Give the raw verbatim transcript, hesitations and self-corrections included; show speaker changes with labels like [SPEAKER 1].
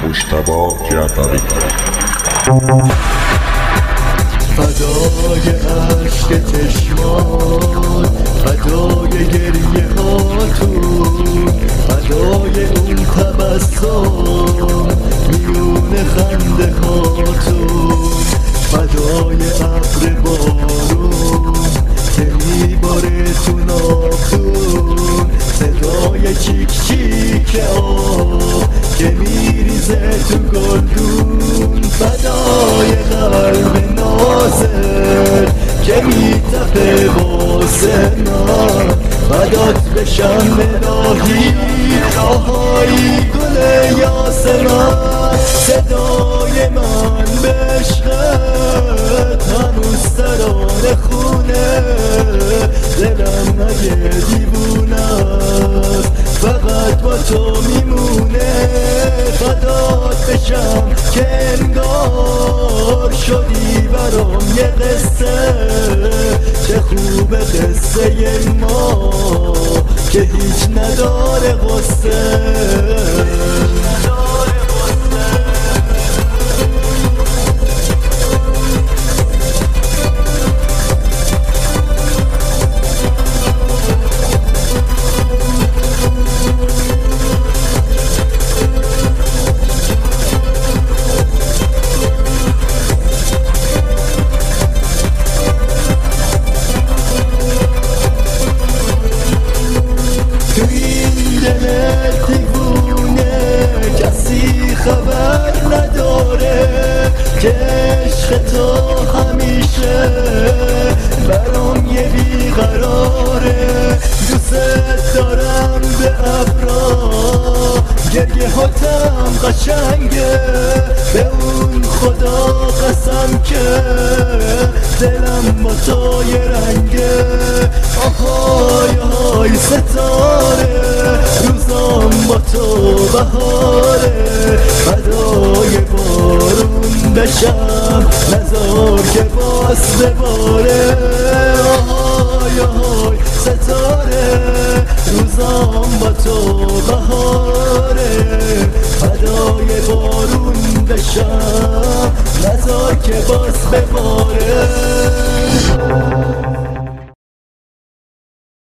[SPEAKER 1] مجتبی جعفری.
[SPEAKER 2] فدای عشق چشمان، فدای گریه هاتون، فدای اون تبسم میون خنده هاتون، فدای ابر بارون که میباره تو نافتون، صدای چیک چیک آب که میریزه تو گلدون، فدای قلب نازر که میتپه واسه من، فدات بشم الهی آهای گل یاسمن، صدای من به عشقت هنوز ترانه خونه، دلم مگه دیوونه است فقط با تو میمونه، فدات بشم که انگار شدی برام یه قصه، چه خوب قصه ما که هیچ نداره قصه. تو این دل دیوونه کسی خبر نداره که عشق تو همیشه برام یه بیقراره، دوست دارم به ابرا گریه هاتم قشنگه، به اون خدا قسم که دلم با تو یه رنگه، آهای آهای ستاره روزام با تو بهاره، فدای بارون بشم نزار که باز بباره، آهای آهای ستاره روزام با تو بهاره، فدای بارون بشم نزار که باز بباره.